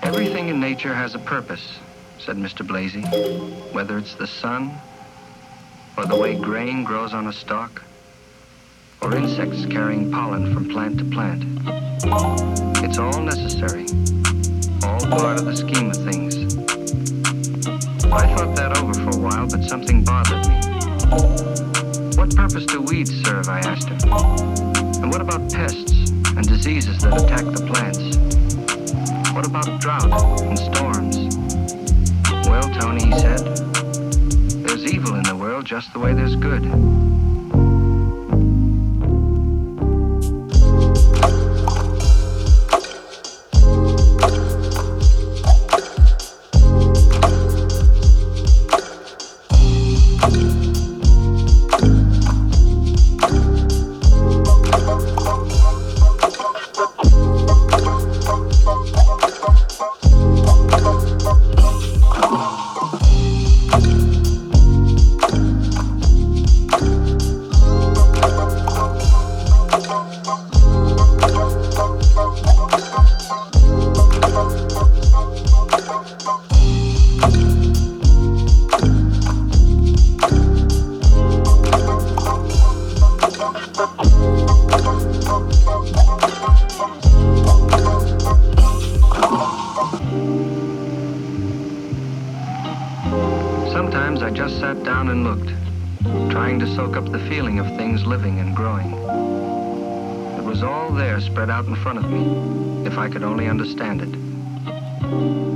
Everything in nature has a purpose, said Mr. Blasey. Whether it's the sun, or the way grain grows on a stalk, or insects carrying pollen from plant to plant. It's all necessary, all part of the scheme of things. I thought that over for a while, but something bothered me. What purpose do weeds serve, I asked him. And what about pests and diseases that attack the plants? What about drought and storms? Well, Tony, he said, there's evil in the world just the way there's good. Sometimes I just sat down and looked, trying to soak up the feeling of things living and growing. It was all there spread out in front of me, if I could only understand it.